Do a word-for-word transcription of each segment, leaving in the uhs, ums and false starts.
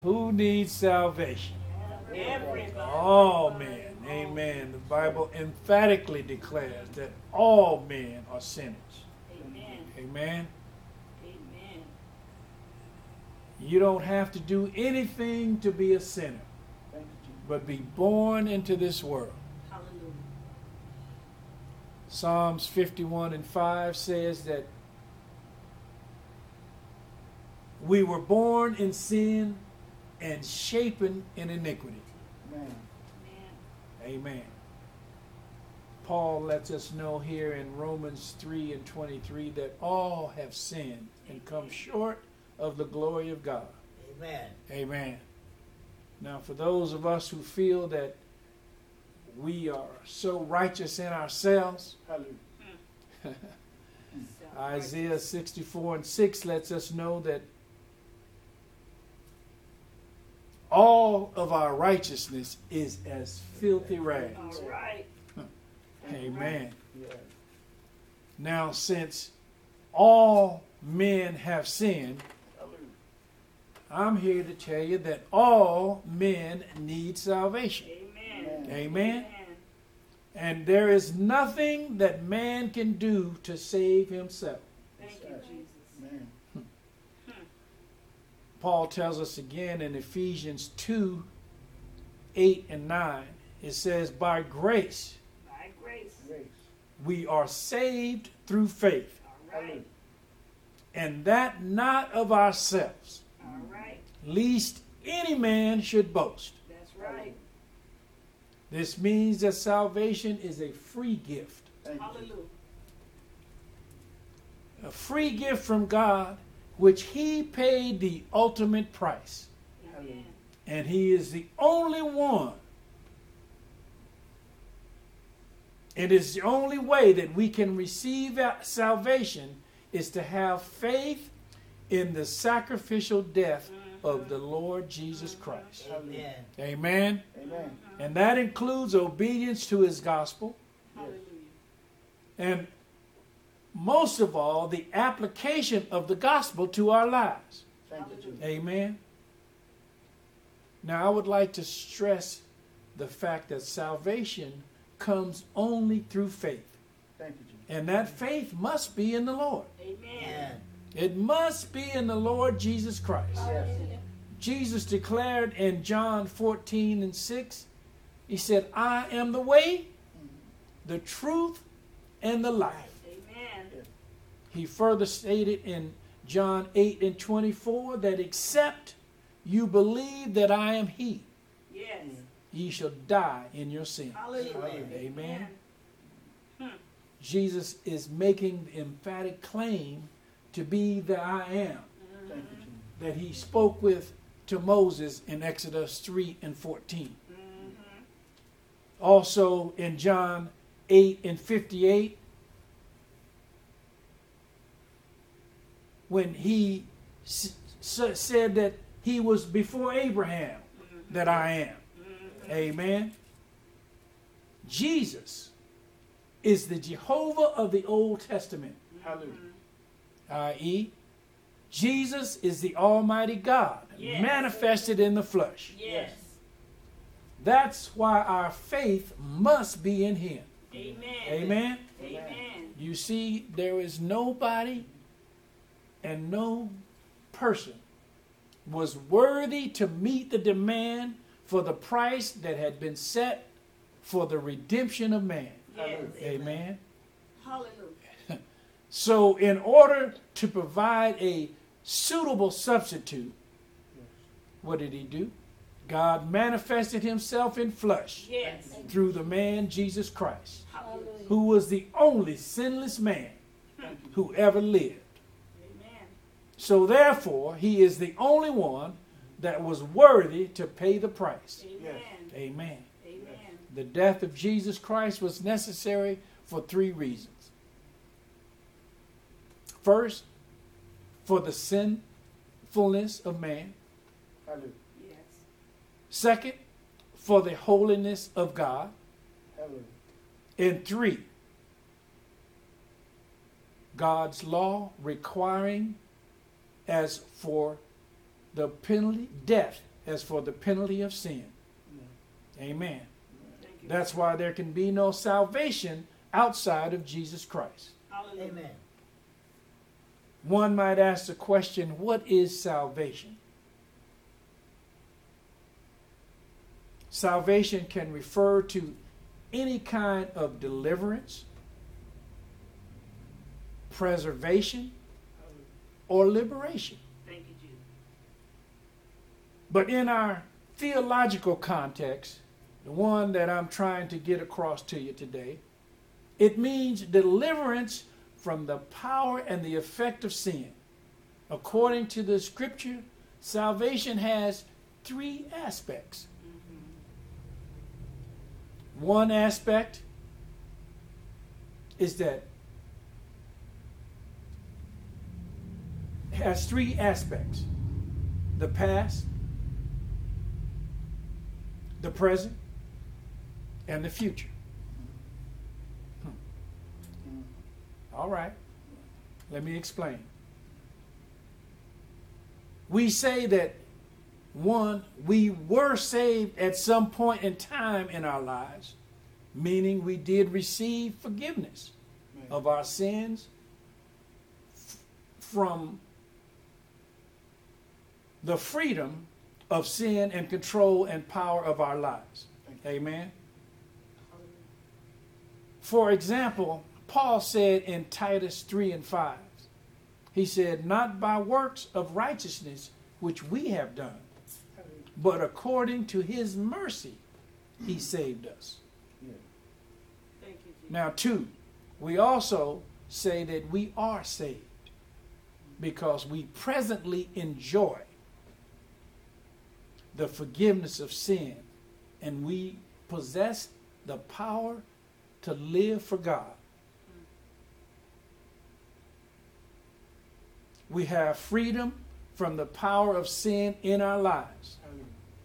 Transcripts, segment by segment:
Who needs salvation? Everybody. All men. Amen. The Bible emphatically declares that all men are sinners. Amen. Amen. Amen. You don't have to do anything to be a sinner, but be born into this world. Hallelujah. Psalms fifty-one and five says that we were born in sin and shapen in iniquity. Amen. Amen. Amen. Paul lets us know here in Romans three and twenty-three that all have sinned and come short of the glory of God. Amen. Amen. Now, for those of us who feel that we are so righteous in ourselves, Hallelujah. Isaiah sixty-four and six lets us know that all of our righteousness is as filthy rags. All right. Amen. Yes. Now, since all men have sinned, Hallelujah. I'm here to tell you that all men need salvation. Amen. Amen. And there is nothing that man can do to save himself. Thank you, Jesus. Amen. Paul tells us again in Ephesians two, eight and nine, it says, by grace By grace. Grace. we are saved through faith, All right. and that not of ourselves, All right. lest any man should boast. That's right. This means that salvation is a free gift, Thank you. Hallelujah. a free gift from God, which he paid the ultimate price. Amen. And he is the only one. It is the only way that we can receive salvation is to have faith in the sacrificial death of the Lord Jesus Christ. Amen. Amen. Amen. And that includes obedience to his gospel, Hallelujah. and most of all, the application of the gospel to our lives. Thank you, Jesus. Amen. Now, I would like to stress the fact that salvation comes only through faith. Thank you, Jesus. And that faith must be in the Lord. Amen. It must be in the Lord Jesus Christ. Yes. Jesus declared in John fourteen and six, he said, I am the way, the truth, and the life. Amen. He further stated in John eight and twenty-four that except you believe that I am he, Yes. ye shall die in your sin. Hallelujah. Amen. Hmm. Jesus is making the emphatic claim to be the I am Thank you, Jesus. that he spoke with to Moses in Exodus three and fourteen. Mhm. Also in John eight and fifty-eight, when he s- s- said that he was before Abraham, that I am. Amen. Jesus is the Jehovah of the Old Testament, Hallelujah. that is, Jesus is the Almighty God, Yes. manifested in the flesh. Yes. That's why our faith must be in him. Amen. Amen. Amen. You see, there is nobody and no person was worthy to meet the demand for the price that had been set for the redemption of man. Yes. Amen. Hallelujah. So in order to provide a suitable substitute, what did he do? God manifested himself in flesh Yes. through the man Jesus Christ, Hallelujah. who was the only sinless man who ever lived. Amen. So therefore, he is the only one that was worthy to pay the price. Amen. Amen. Amen. The death of Jesus Christ was necessary for three reasons. First, for the sinfulness of man. Hallelujah. Yes. Second, for the holiness of God. Hallelujah. And three, God's law requiring as for the penalty, death, as for the penalty of sin. Yeah. Amen. Thank you. That's why there can be no salvation outside of Jesus Christ. Hallelujah. Amen. One might ask the question, what is salvation? Salvation can refer to any kind of deliverance, preservation, or liberation. Thank you, Jesus. But in our theological context, the one that I'm trying to get across to you today, it means deliverance from the power and the effect of sin. According to the scripture, salvation has three aspects. Mm-hmm. One aspect is that it has three aspects: the past, the present, and the future. Mm. All right, let me explain. We say that, one, we were saved at some point in time in our lives, meaning we did receive forgiveness Right. of our sins f- from the freedom of sin and control and power of our lives. Thank you. Amen. Hallelujah. For example, Paul said in Titus three and five, he said, not by works of righteousness which we have done, Hallelujah. but according to his mercy he saved us. Yeah. Thank you, Jesus. Now, two, we also say that we are saved because we presently enjoy the forgiveness of sin, and we possess the power to live for God. We have freedom from the power of sin in our lives. Hallelujah.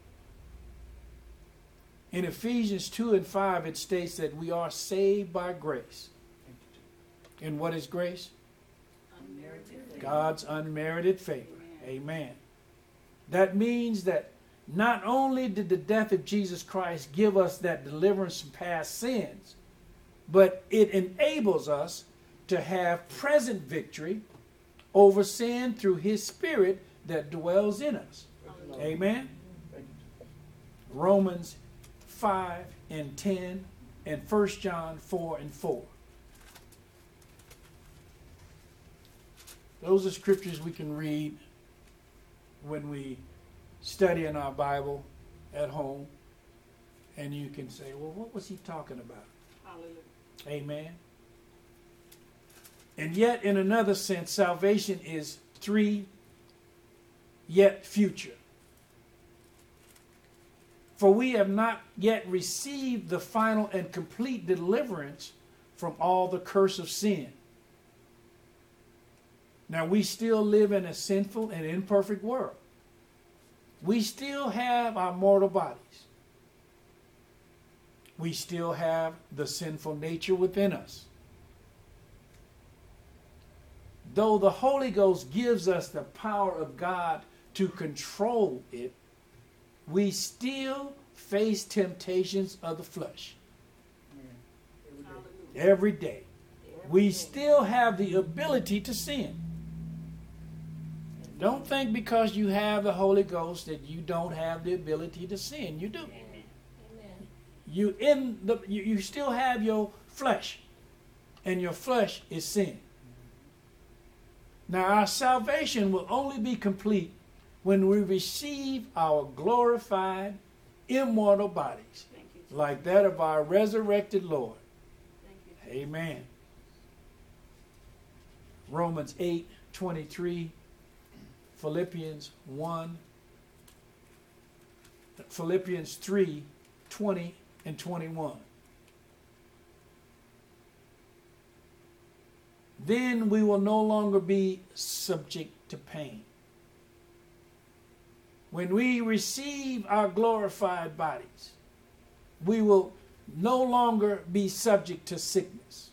In Ephesians two and five, it states that we are saved by grace. Thank you, Jesus. And what is grace? Unmerited favor. God's unmerited favor. Amen. Amen. That means that not only did the death of Jesus Christ give us that deliverance from past sins, but it enables us to have present victory over sin through his spirit that dwells in us. Hallelujah. Amen. Thank you, Jesus. Romans five and ten and First John four and four. Those are scriptures we can read when we study in our Bible at home. And you can say, well, what was he talking about? Hallelujah. Amen. And yet, in another sense, salvation is three, yet future. For we have not yet received the final and complete deliverance from all the curse of sin. Now, we still live in a sinful and imperfect world. We still have our mortal bodies. We still have the sinful nature within us. Though the Holy Ghost gives us the power of God to control it, we still face temptations of the flesh Amen. Every day. Hallelujah. every day. We still have the ability to sin. Don't think because you have the Holy Ghost that you don't have the ability to sin. You do. Amen. You in the you, you still have your flesh, and your flesh is sin. Now our salvation will only be complete when we receive our glorified, immortal bodies, Thank you, Jesus. like that of our resurrected Lord. Thank you. Amen. Romans eight twenty-three, Philippians one, Philippians three twenty and twenty-one. Then we will no longer be subject to pain. When we receive our glorified bodies, we will no longer be subject to sickness.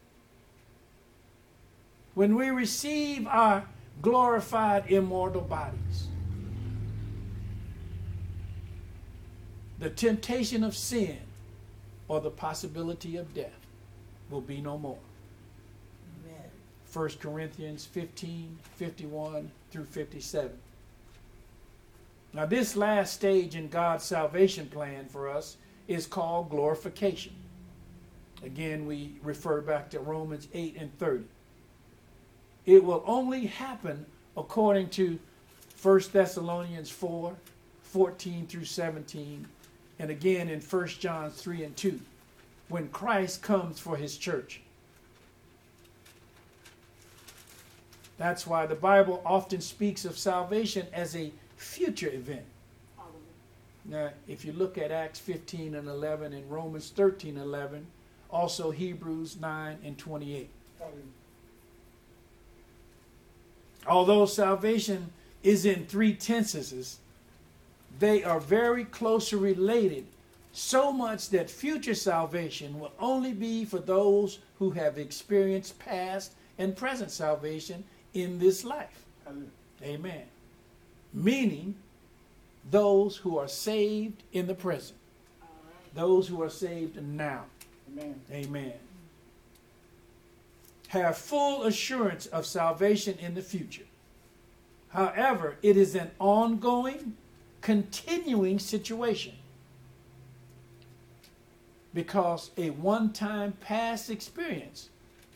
When we receive our glorified immortal bodies, the temptation of sin or the possibility of death will be no more. Amen. First Corinthians fifteen, fifty-one through fifty-seven. Now this last stage in God's salvation plan for us is called glorification. Again, we refer back to Romans eight and thirty. It will only happen according to First Thessalonians four, fourteen through seventeen, and again in First John three and two, when Christ comes for his church. That's why the Bible often speaks of salvation as a future event. Now, if you look at Acts fifteen and eleven and Romans thirteen, eleven, also Hebrews nine and twenty-eight. Hallelujah. Although salvation is in three tenses, they are very closely related, so much that future salvation will only be for those who have experienced past and present salvation in this life. Hallelujah. Amen. Meaning those who are saved in the present. Those who are saved now. Amen. Amen. Have full assurance of salvation in the future. However, it is an ongoing, continuing situation. Because a one-time past experience,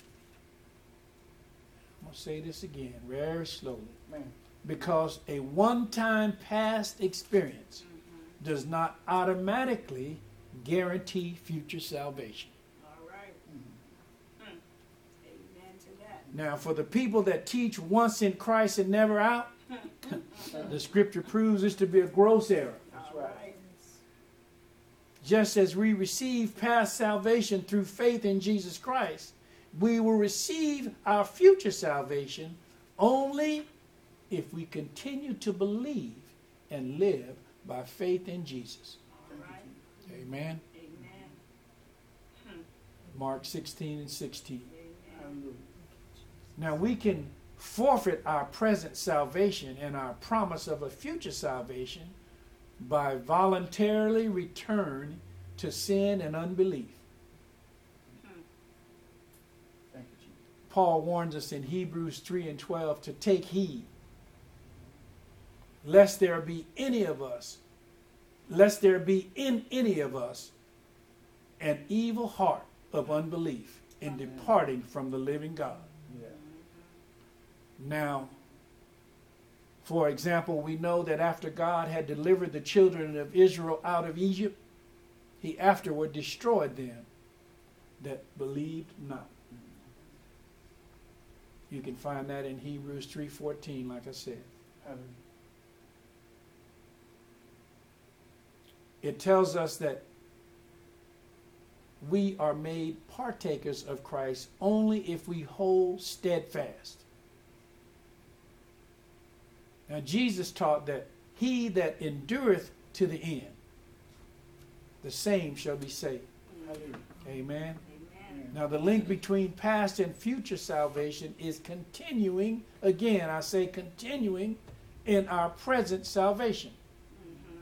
I'm going to say this again very slowly. Amen. Because a one-time past experience does not automatically guarantee future salvation. All right. Mhm. Hmm. Amen to that. Now, for the people that teach once in Christ and never out, the scripture proves this to be a gross error. That's All right. right. Just as we receive past salvation through faith in Jesus Christ, we will receive our future salvation only if we continue to believe and live by faith in Jesus. All right. Amen. Amen. Hmm. Mark sixteen and sixteen. Amen. Hallelujah. Now we can forfeit our present salvation and our promise of a future salvation by voluntarily return to sin and unbelief. Thank you, Jesus. Paul warns us in Hebrews three and twelve to take heed, lest there be any of us, lest there be in any of us an evil heart of unbelief in Amen. departing from the living God. Yeah. Now, for example, we know that after God had delivered the children of Israel out of Egypt, he afterward destroyed them that believed not. You can find that in Hebrews three fourteen, like I said. Hallelujah. It tells us that we are made partakers of Christ only if we hold steadfast. Now, Jesus taught that he that endureth to the end, the same shall be saved. Hallelujah. Amen. Amen. Amen. Now, the link between past and future salvation is continuing, again, I say continuing, in our present salvation. Mhm.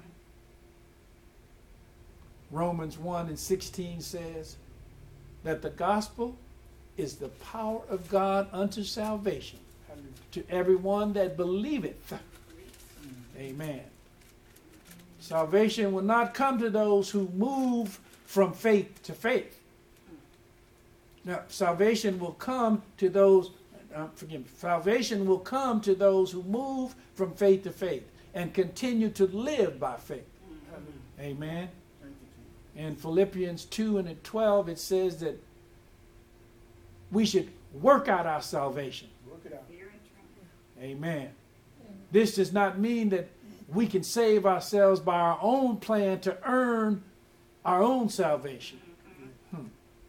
Romans one and sixteen says that the gospel is the power of God unto salvation Hallelujah. to everyone that believeth. Mhm. Amen. Salvation will not come to those who move from faith to faith. Now, salvation will come to those, uh, forgive me, salvation will come to those who move from faith to faith and continue to live by faith. Hallelujah. Amen. Thank you, Jesus. In Philippians two and twelve, it says that we should work out our salvation. Work it out. Fear and trembling. Amen. This does not mean that we can save ourselves by our own plan to earn our own salvation. Hmm.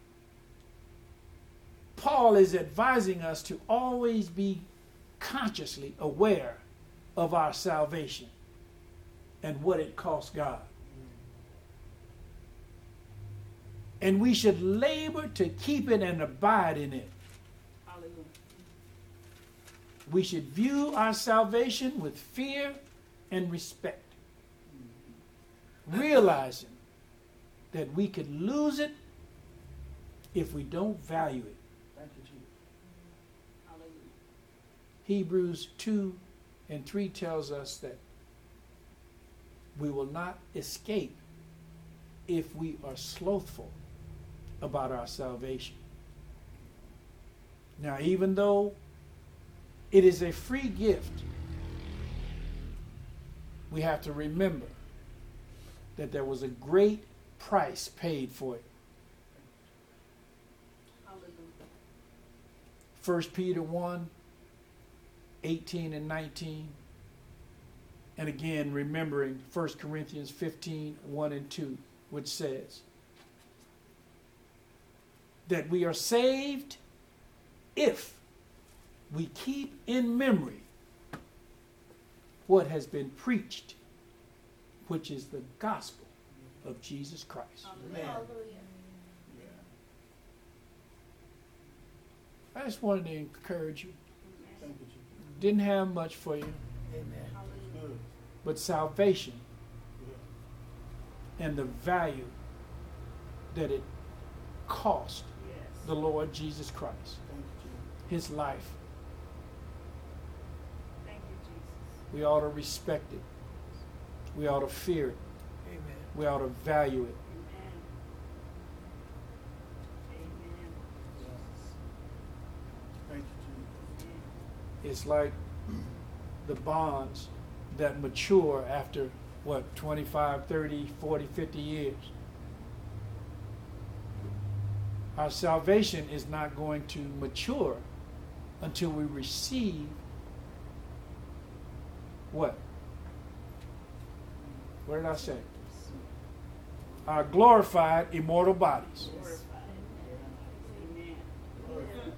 Paul is advising us to always be consciously aware of our salvation and what it costs God. And we should labor to keep it and abide in it. Hallelujah. We should view our salvation with fear and respect. realizing that we could lose it if we don't value it. Thank you, Jesus. Hallelujah. Hebrews two and three tells us that we will not escape if we are slothful about our salvation. Now, even though it is a free gift, we have to remember that there was a great price paid for it. Hallelujah. First Peter one, eighteen and nineteen. And again, remembering First Corinthians fifteen, one and two, which says that we are saved if we keep in memory what has been preached, which is the gospel of Jesus Christ. Hallelujah. Hallelujah. I just wanted to encourage you. Amen. Thank you, Jesus. Didn't have much for you, Amen. Hallelujah. Good. but salvation Yeah. and the value that it cost Yes. the Lord Jesus Christ, Thank you, Jesus. his life. Thank you, Jesus. We ought to respect it. We ought to fear it. Amen. We ought to value it. Amen. Amen. Yes. Thank you, Jesus. Amen. It's like the bonds that mature after, what, twenty-five, thirty, forty, fifty years. Our salvation is not going to mature until we receive what? What did I say? Our glorified immortal bodies. Glorified. Amen. Good.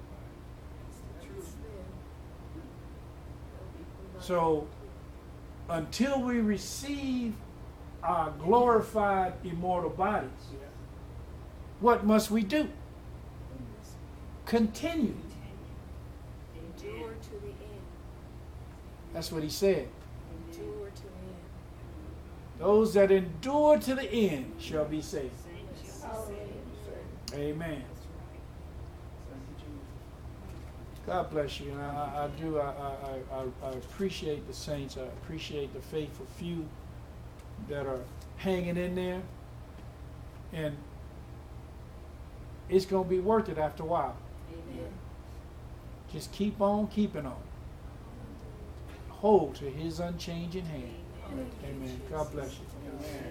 So until we receive our glorified immortal bodies, Yeah. what must we do? Continue. Endure to the end. That's what he said. Endure to the end. Those that endure to the end shall be saved. Saints shall be Hallelujah. saved. Amen. That's right. Thank you, Jesus. God bless you. And I, I, I do. I, I, I, I appreciate the saints. I appreciate the faithful few that are hanging in there. And it's going to be worth it after a while. Amen. Just keep on keeping on. Hold to his unchanging hand. Amen. Amen. God bless you. Amen.